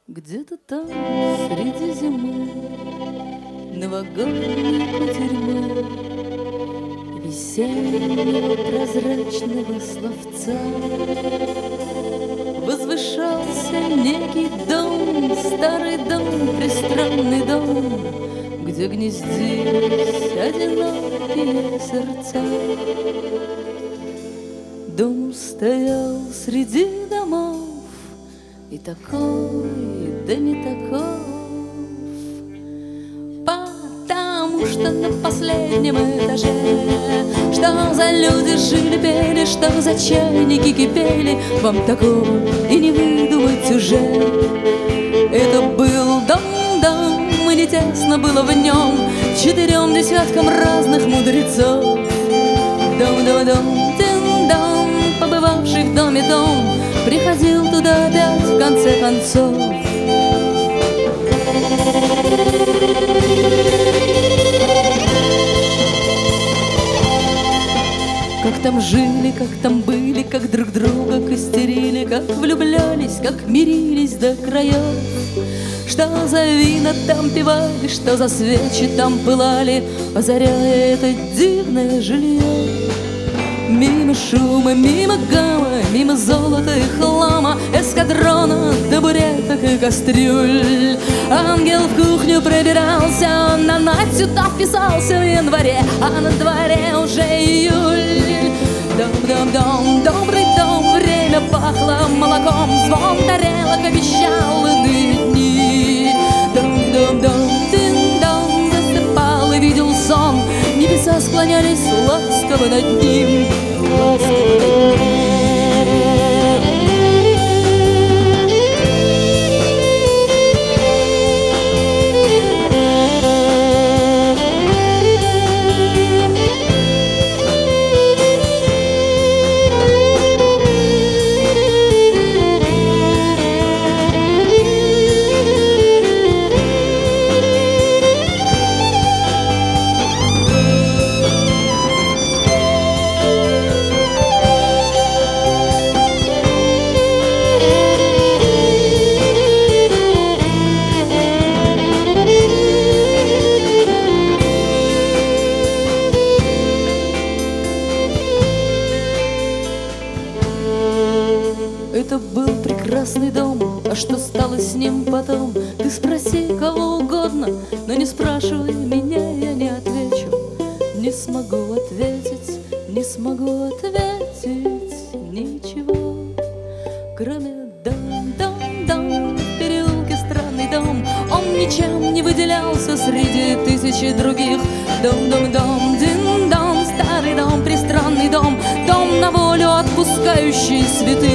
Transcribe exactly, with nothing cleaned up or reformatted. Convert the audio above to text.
Где-то там, среди зимы, новогодней кутерьмы, весеннего прозрачного словца возвышался некий дом, старый дом, пристранный дом, где гнездились одинокие сердца. Дом стоял среди домов, и такой, да не таков, потому что на последнем этаже что за люди жили, пели, что за чайники кипели, вам такого и не выдумать уже. Это был дом-дом, и не тесно было в нем четырем десяткам разных мудрецов. Дом-дом-дом, дин-дом, побывавший в доме дом, приходил туда опять в конце концов. Как там жили, как там были, как друг друга костерили, как влюблялись, как мирились до краев. Что за вина там пивали, что за свечи там пылали, озаряя это дивное жилье. Мимо шума, мимо гамма, мимо золота и хлама, эскадрона, табуреток и кастрюль. Ангел в кухню пробирался, на ночь сюда вписался в январе, а на дворе уже июль. Дом-дом-дом, добрый дом, время пахло молоком, звон тарелок обещал иные дни. Дом-дом-дом, дин-дом, засыпал и видел сон, небеса склонялись ласково над ним, ласково над ним. Это был прекрасный дом, а что стало с ним потом? Ты спроси кого угодно, но не спрашивай меня, я не отвечу. Не смогу ответить, не смогу ответить ничего, кроме дом-дом-дом, в переулке странный дом. Он ничем не выделялся среди тысячи других. Дом-дом-дом, дин-дом, старый дом, пристранный дом, дом на волю отпускающий святых.